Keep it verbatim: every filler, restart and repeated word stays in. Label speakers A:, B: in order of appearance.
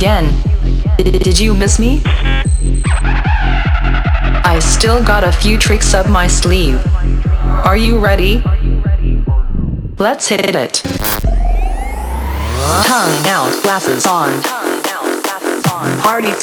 A: again. Did you miss me? I still got a few tricks up my sleeve. Are you ready? Let's hit it. Tongue out, glasses on. Party